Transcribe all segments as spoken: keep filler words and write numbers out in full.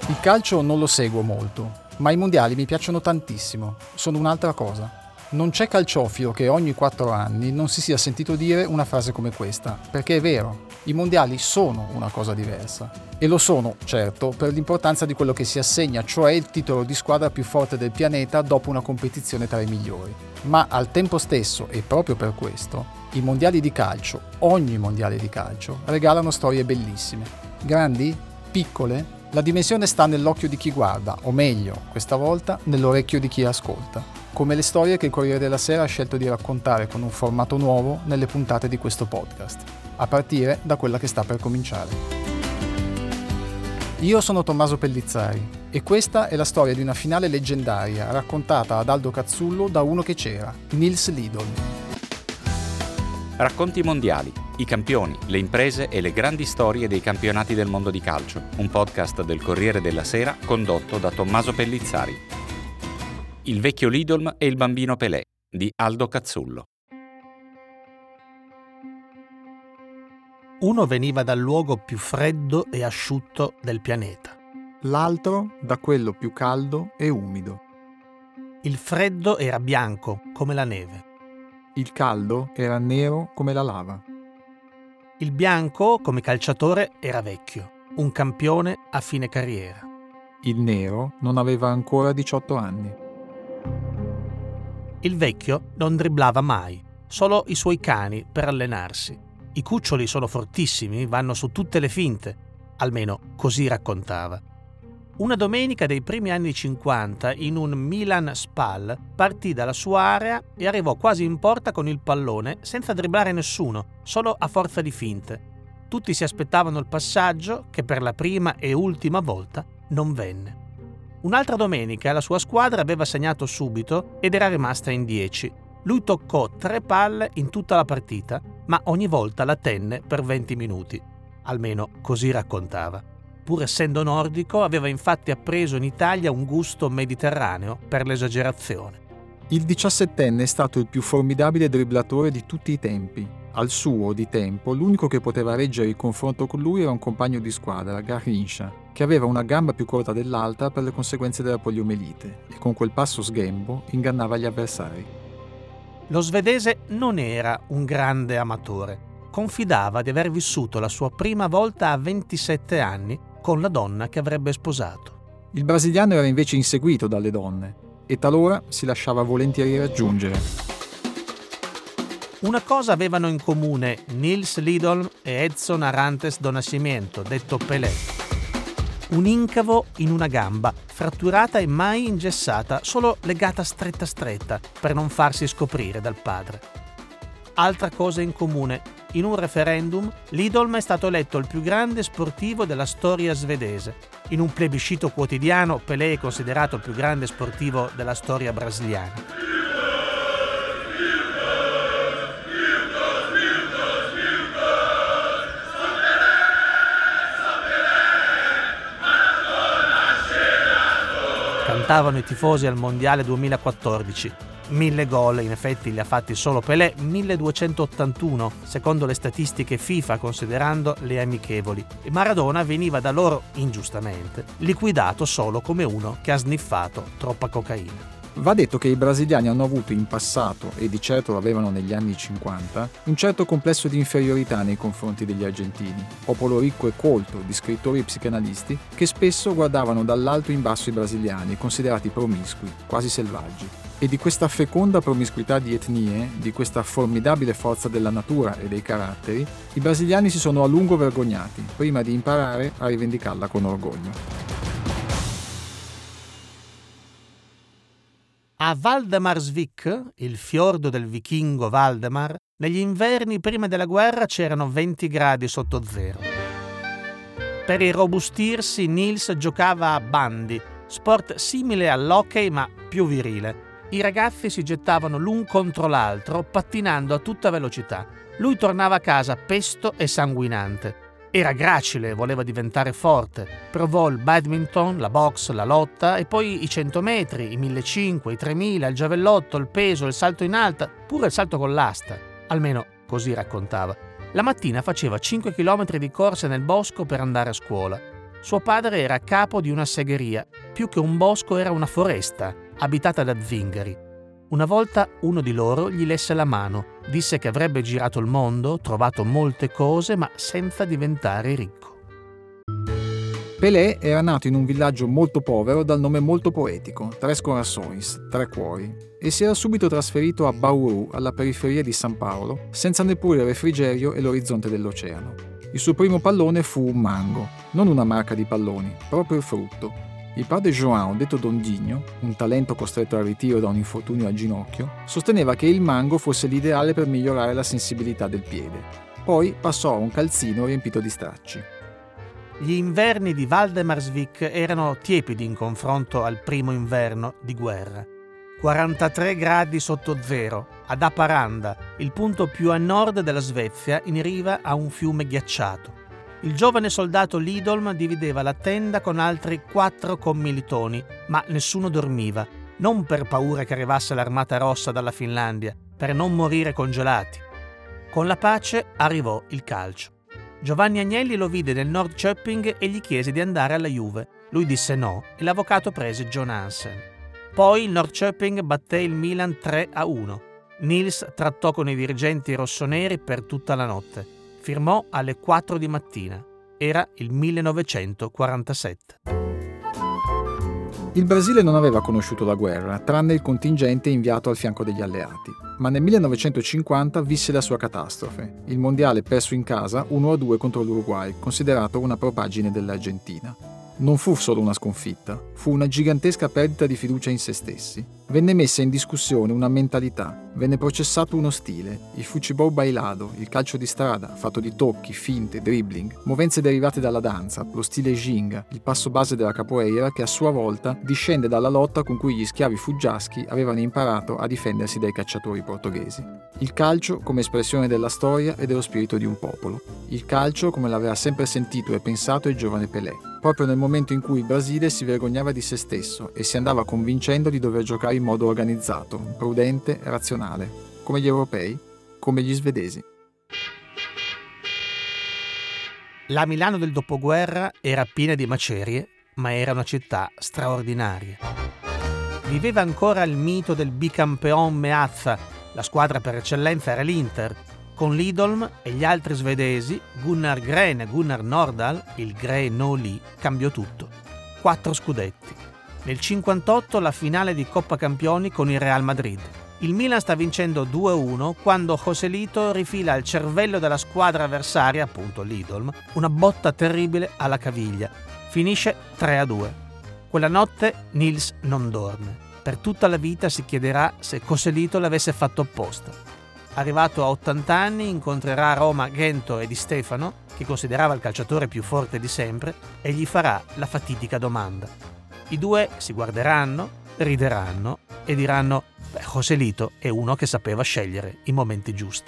Il calcio non lo seguo molto, ma i mondiali mi piacciono tantissimo, sono un'altra cosa. Non c'è calciofilo che ogni quattro anni non si sia sentito dire una frase come questa, perché è vero, i mondiali sono una cosa diversa. E lo sono, certo, per l'importanza di quello che si assegna, cioè il titolo di squadra più forte del pianeta dopo una competizione tra i migliori. Ma al tempo stesso, e proprio per questo, i mondiali di calcio, ogni mondiale di calcio, regalano storie bellissime. Grandi? Piccole? La dimensione sta nell'occhio di chi guarda, o meglio, questa volta, nell'orecchio di chi ascolta. Come le storie che il Corriere della Sera ha scelto di raccontare con un formato nuovo nelle puntate di questo podcast, a partire da quella che sta per cominciare. Io sono Tommaso Pellizzari e questa è la storia di una finale leggendaria raccontata ad Aldo Cazzullo da uno che c'era, Nils Lidholm. Racconti mondiali, i campioni, le imprese e le grandi storie dei campionati del mondo di calcio, un podcast del Corriere della Sera condotto da Tommaso Pellizzari. Il vecchio Lidholm e il bambino Pelé di Aldo Cazzullo. Uno veniva dal luogo più freddo e asciutto del pianeta. L'altro da quello più caldo e umido. Il freddo era bianco come la neve. Il caldo era nero come la lava. Il bianco, come calciatore, era vecchio, un campione a fine carriera. Il nero non aveva ancora diciotto anni. Il vecchio non dribblava mai, solo i suoi cani per allenarsi. I cuccioli sono fortissimi, vanno su tutte le finte, almeno così raccontava. Una domenica dei primi anni cinquanta, in un Milan-Spal, partì dalla sua area e arrivò quasi in porta con il pallone senza dribblare nessuno, solo a forza di finte. Tutti si aspettavano il passaggio che per la prima e ultima volta non venne. Un'altra domenica la sua squadra aveva segnato subito ed era rimasta in dieci. Lui toccò tre palle in tutta la partita, ma ogni volta la tenne per venti minuti. Almeno così raccontava. Pur essendo nordico, aveva infatti appreso in Italia un gusto mediterraneo per l'esagerazione. Il diciassettenne è stato il più formidabile dribblatore di tutti i tempi. Al suo, di tempo, l'unico che poteva reggere il confronto con lui era un compagno di squadra, Garrincha, che aveva una gamba più corta dell'altra per le conseguenze della poliomelite e con quel passo sghembo ingannava gli avversari. Lo svedese non era un grande amatore. Confidava di aver vissuto la sua prima volta a ventisette anni con la donna che avrebbe sposato. Il brasiliano era invece inseguito dalle donne e talora si lasciava volentieri raggiungere. Una cosa avevano in comune Nils Lidholm e Edson Arantes do Nascimento, detto Pelé. Un incavo in una gamba, fratturata e mai ingessata, solo legata stretta stretta per non farsi scoprire dal padre. Altra cosa in comune: in un referendum Lidholm è stato eletto il più grande sportivo della storia svedese. In un plebiscito quotidiano Pelé è considerato il più grande sportivo della storia brasiliana. Cantavano i tifosi al Mondiale duemilaquattordici. Mille gol, in effetti li ha fatti solo Pelé, milleduecentottantuno, secondo le statistiche FIFA considerando le amichevoli. E Maradona veniva da loro, ingiustamente, liquidato solo come uno che ha sniffato troppa cocaina. Va detto che i brasiliani hanno avuto in passato, e di certo lo avevano negli anni cinquanta, un certo complesso di inferiorità nei confronti degli argentini, popolo ricco e colto di scrittori e psicanalisti che spesso guardavano dall'alto in basso i brasiliani, considerati promiscui, quasi selvaggi. E di questa feconda promiscuità di etnie, di questa formidabile forza della natura e dei caratteri, i brasiliani si sono a lungo vergognati, prima di imparare a rivendicarla con orgoglio. A Valdemarsvik, il fiordo del vichingo Valdemar, negli inverni prima della guerra c'erano venti gradi sotto zero. Per irrobustirsi Nils giocava a bandy, sport simile all'hockey ma più virile. I ragazzi si gettavano l'un contro l'altro, pattinando a tutta velocità. Lui tornava a casa pesto e sanguinante. Era gracile e voleva diventare forte. Provò il badminton, la boxe, la lotta e poi i cento metri, i millecinquecento, i tremila, il giavellotto, il peso, il salto in alta, pure il salto con l'asta. Almeno così raccontava. La mattina faceva cinque chilometri di corsa nel bosco per andare a scuola. Suo padre era capo di una segheria, più che un bosco era una foresta, abitata da zingari. Una volta uno di loro gli lesse la mano, disse che avrebbe girato il mondo, trovato molte cose, ma senza diventare ricco. Pelé era nato in un villaggio molto povero dal nome molto poetico, Tres Corações, Tre Cuori, e si era subito trasferito a Bauru, alla periferia di San Paolo, senza neppure il refrigerio e l'orizzonte dell'oceano. Il suo primo pallone fu un mango, non una marca di palloni, proprio il frutto. Il padre João, detto Don Dinho, un talento costretto al ritiro da un infortunio al ginocchio, sosteneva che il mango fosse l'ideale per migliorare la sensibilità del piede. Poi passò a un calzino riempito di stracci. Gli inverni di Valdemarsvik erano tiepidi in confronto al primo inverno di guerra. quarantatré gradi sotto zero, ad Haparanda, il punto più a nord della Svezia, in riva a un fiume ghiacciato. Il giovane soldato Lidolm divideva la tenda con altri quattro commilitoni, ma nessuno dormiva, non per paura che arrivasse l'armata rossa dalla Finlandia, per non morire congelati. Con la pace arrivò il calcio. Giovanni Agnelli lo vide nel Norrköping e gli chiese di andare alla Juve. Lui disse no e l'avvocato prese John Hansen. Poi il Norrköping batté il Milan tre a uno. Nils trattò con i dirigenti rossoneri per tutta la notte. Firmò alle quattro di mattina. Era il millenovecentoquarantasette. Il Brasile non aveva conosciuto la guerra, tranne il contingente inviato al fianco degli alleati, ma nel millenovecentocinquanta visse la sua catastrofe, il mondiale perso in casa uno a due contro l'Uruguay, considerato una propaggine dell'Argentina. Non fu solo una sconfitta, fu una gigantesca perdita di fiducia in se stessi. Venne messa in discussione una mentalità, venne processato uno stile, il futebol bailado, il calcio di strada, fatto di tocchi, finte, dribbling, movenze derivate dalla danza, lo stile ginga, il passo base della capoeira che a sua volta discende dalla lotta con cui gli schiavi fuggiaschi avevano imparato a difendersi dai cacciatori portoghesi. Il calcio come espressione della storia e dello spirito di un popolo. Il calcio come l'aveva sempre sentito e pensato il giovane Pelé, proprio nel momento in cui il Brasile si vergognava di se stesso e si andava convincendo di dover giocare in modo organizzato, prudente e razionale, come gli europei, come gli svedesi. La Milano del dopoguerra era piena di macerie, ma era una città straordinaria. Viveva ancora il mito del bicampeon Meazza, la squadra per eccellenza era l'Inter. Con Lidolm e gli altri svedesi, Gunnar Gren e Gunnar Nordahl, il Gre no Li, cambiò tutto. Quattro scudetti. Nel cinquantotto la finale di Coppa Campioni con il Real Madrid. Il Milan sta vincendo due a uno quando Joselito rifila al cervello della squadra avversaria, appunto Lidolm, una botta terribile alla caviglia. Finisce tre a due. Quella notte Nils non dorme. Per tutta la vita si chiederà se Joselito l'avesse fatto apposta. Arrivato a ottanta anni incontrerà a Roma Gento e Di Stefano, che considerava il calciatore più forte di sempre, e gli farà la fatidica domanda. I due si guarderanno, rideranno e diranno «Beh, Joselito è uno che sapeva scegliere i momenti giusti».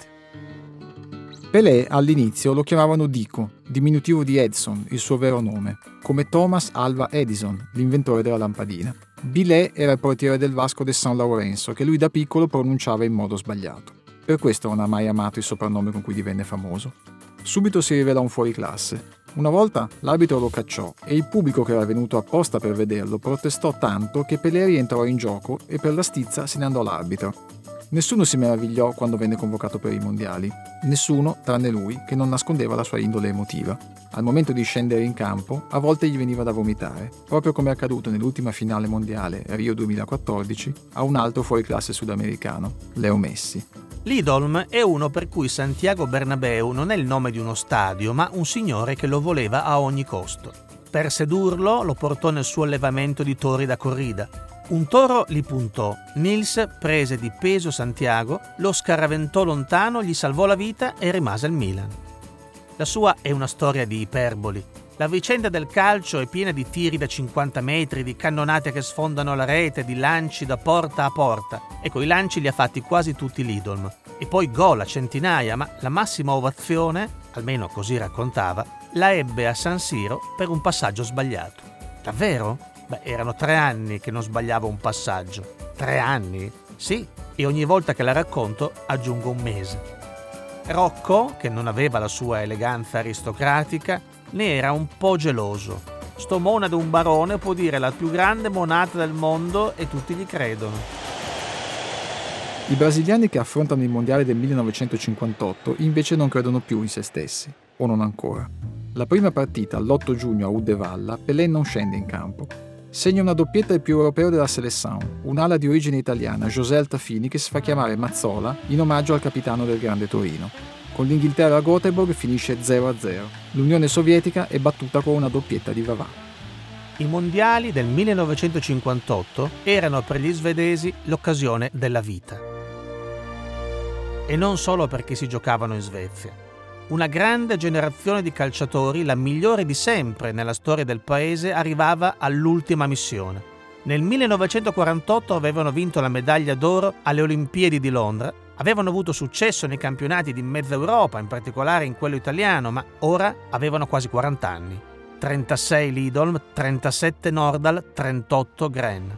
Pelé all'inizio lo chiamavano Dico, diminutivo di Edson, il suo vero nome, come Thomas Alva Edison, l'inventore della lampadina. Bilé era il portiere del Vasco de San Lorenzo, che lui da piccolo pronunciava in modo sbagliato. Per questo non ha mai amato il soprannome con cui divenne famoso. Subito si rivela un fuoriclasse. Una volta l'arbitro lo cacciò e il pubblico che era venuto apposta per vederlo protestò tanto che Pelé rientrò in gioco e per la stizza se ne andò l'arbitro. Nessuno si meravigliò quando venne convocato per i mondiali. Nessuno, tranne lui, che non nascondeva la sua indole emotiva. Al momento di scendere in campo, a volte gli veniva da vomitare, proprio come è accaduto nell'ultima finale mondiale Rio duemilaquattordici a un altro fuoriclasse sudamericano, Leo Messi. Lidolm è uno per cui Santiago Bernabéu non è il nome di uno stadio, ma un signore che lo voleva a ogni costo. Per sedurlo lo portò nel suo allevamento di tori da corrida. Un toro li puntò, Nils prese di peso Santiago, lo scaraventò lontano, gli salvò la vita e rimase al Milan. La sua è una storia di iperboli. La vicenda del calcio è piena di tiri da cinquanta metri, di cannonate che sfondano la rete, di lanci da porta a porta. Ecco, i lanci li ha fatti quasi tutti Lidolm. E poi gol a centinaia, ma la massima ovazione, almeno così raccontava, la ebbe a San Siro per un passaggio sbagliato. Davvero? Beh, erano tre anni che non sbagliavo un passaggio. Tre anni? Sì, e ogni volta che la racconto aggiungo un mese. Rocco, che non aveva la sua eleganza aristocratica, ne era un po' geloso. sto mona d'un barone può dire la più grande monata del mondo e tutti gli credono. I brasiliani che affrontano il mondiale del millenovecentocinquantotto invece non credono più in se stessi, o non ancora. La prima partita, l'otto giugno a Uddevalla, Pelé non scende in campo. Segna una doppietta il più europeo della Seleção, un'ala di origine italiana, José Altafini, che si fa chiamare Mazzola in omaggio al capitano del Grande Torino. Con l'Inghilterra a Göteborg finisce zero a zero. L'Unione Sovietica è battuta con una doppietta di Vavá. I mondiali del millenovecentocinquantotto erano per gli svedesi l'occasione della vita. E non solo perché si giocavano in Svezia. Una grande generazione di calciatori, la migliore di sempre nella storia del paese, arrivava all'ultima missione. Nel millenovecentoquarantotto avevano vinto la medaglia d'oro alle Olimpiadi di Londra, avevano avuto successo nei campionati di mezza Europa, in particolare in quello italiano, ma ora avevano quasi quaranta anni. trentasei Lidolm, trentasette Nordahl, trentotto Gren.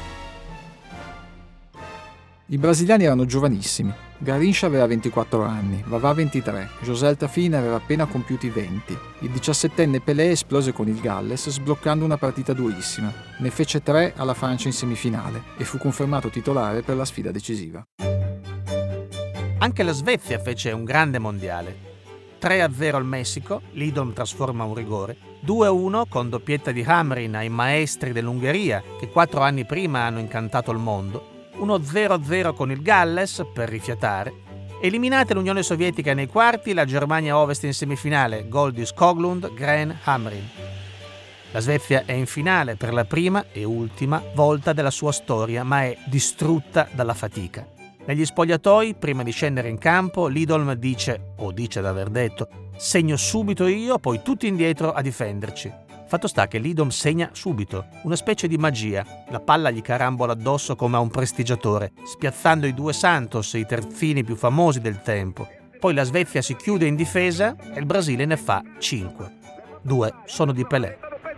I brasiliani erano giovanissimi. Garrincha aveva ventiquattro anni, Vavá ventitré, José Altafini aveva appena compiuti venti. Il diciassettenne Pelé esplose con il Galles sbloccando una partita durissima. Ne fece tre alla Francia in semifinale e fu confermato titolare per la sfida decisiva. Anche la Svezia fece un grande mondiale. tre a zero al Messico, Lidolm trasforma un rigore, due a uno con doppietta di Hamrin ai maestri dell'Ungheria che quattro anni prima hanno incantato il mondo, uno a zero a zero con il Galles per rifiatare, eliminate l'Unione Sovietica nei quarti, la Germania Ovest in semifinale, gol di Skoglund, Gren, Hamrin. La Svezia è in finale per la prima e ultima volta della sua storia, ma è distrutta dalla fatica. Negli spogliatoi, prima di scendere in campo, Lidolm dice, o dice d'aver detto, segno subito io, poi tutti indietro a difenderci. Fatto sta che Lidolm segna subito, una specie di magia. La palla gli carambola addosso come a un prestigiatore, spiazzando i due Santos, i terzini più famosi del tempo. Poi la Svezia si chiude in difesa e il Brasile ne fa cinque. Due sono di Pelé.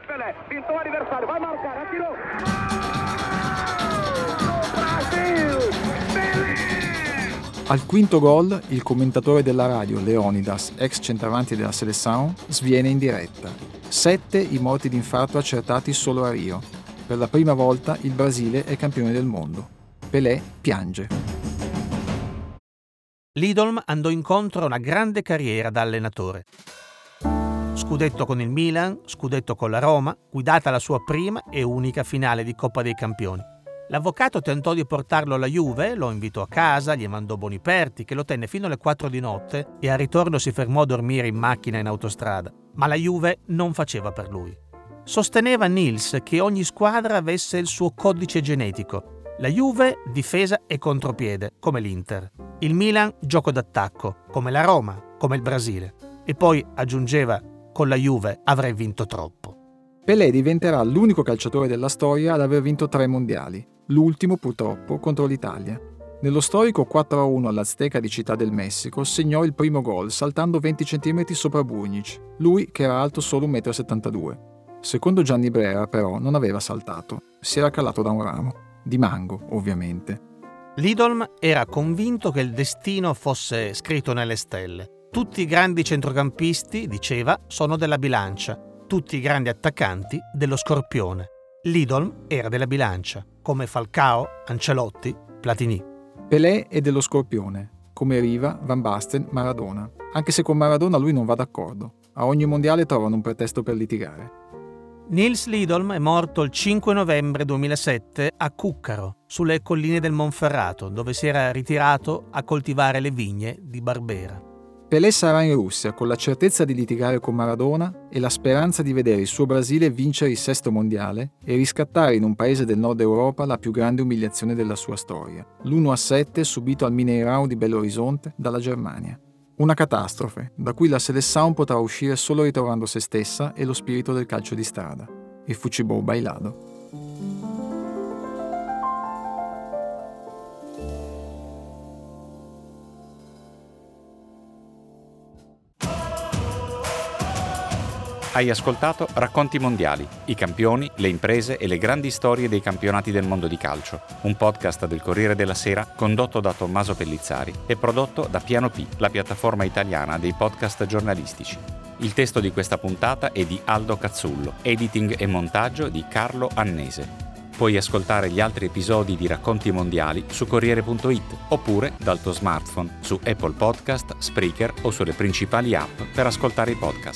Al quinto gol, il commentatore della radio, Leonidas, ex centravanti della Seleção, sviene in diretta. Sette i morti d'infarto accertati solo a Rio. Per la prima volta il Brasile è campione del mondo. Pelé piange. Lidolm andò incontro a una grande carriera da allenatore. Scudetto con il Milan, scudetto con la Roma, guidata la sua prima e unica finale di Coppa dei Campioni. L'avvocato tentò di portarlo alla Juve, lo invitò a casa, gli mandò Boniperti, che lo tenne fino alle quattro di notte e al ritorno si fermò a dormire in macchina in autostrada. Ma la Juve non faceva per lui. Sosteneva Nils che ogni squadra avesse il suo codice genetico. La Juve difesa e contropiede, come l'Inter. Il Milan gioco d'attacco, come la Roma, come il Brasile. E poi aggiungeva, con la Juve avrei vinto troppo. Pelé diventerà l'unico calciatore della storia ad aver vinto tre mondiali. L'ultimo, purtroppo, contro l'Italia. Nello storico quattro a uno all'Azteca di Città del Messico segnò il primo gol saltando venti centimetri sopra Burnic, lui che era alto solo un metro e settantadue. Secondo Gianni Brera, però, non aveva saltato. Si era calato da un ramo. Di mango, ovviamente. Lidolm era convinto che il destino fosse scritto nelle stelle. Tutti i grandi centrocampisti, diceva, sono della bilancia. Tutti i grandi attaccanti dello Scorpione. Lidolm era della bilancia, come Falcao, Ancelotti, Platini. Pelé è dello Scorpione, come Riva, Van Basten, Maradona. Anche se con Maradona lui non va d'accordo. A ogni mondiale trovano un pretesto per litigare. Nils Lidolm è morto il cinque novembre duemilasette a Cuccaro, sulle colline del Monferrato, dove si era ritirato a coltivare le vigne di Barbera. Pelé sarà in Russia con la certezza di litigare con Maradona e la speranza di vedere il suo Brasile vincere il sesto mondiale e riscattare in un paese del nord Europa la più grande umiliazione della sua storia, l'uno a sette subito al Mineirão di Belo Horizonte dalla Germania. Una catastrofe, da cui la Seleção potrà uscire solo ritrovando se stessa e lo spirito del calcio di strada. Il futebol bailado. Hai ascoltato Racconti Mondiali, i campioni, le imprese e le grandi storie dei campionati del mondo di calcio, un podcast del Corriere della Sera condotto da Tommaso Pellizzari e prodotto da Piano P, la piattaforma italiana dei podcast giornalistici. Il testo di questa puntata è di Aldo Cazzullo, editing e montaggio di Carlo Annese. Puoi ascoltare gli altri episodi di Racconti Mondiali su Corriere punto it oppure dal tuo smartphone su Apple Podcast, Spreaker o sulle principali app per ascoltare i podcast.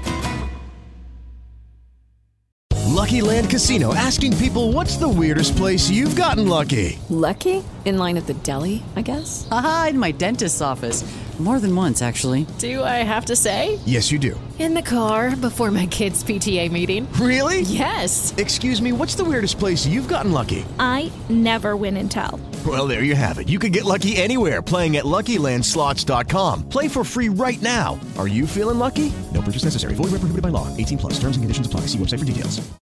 Lucky Land Casino, asking people, what's the weirdest place you've gotten lucky? Lucky? In line at the deli, I guess? Aha, in my dentist's office. More than once, actually. Do I have to say? Yes, you do. In the car before my kids' P T A meeting. Really? Yes. Excuse me, what's the weirdest place you've gotten lucky? I never win and tell. Well, there you have it. You can get lucky anywhere, playing at Lucky Land Slots dot com. Play for free right now. Are you feeling lucky? No purchase necessary. Void where prohibited by law. eighteen plus. Terms and conditions apply. See website for details.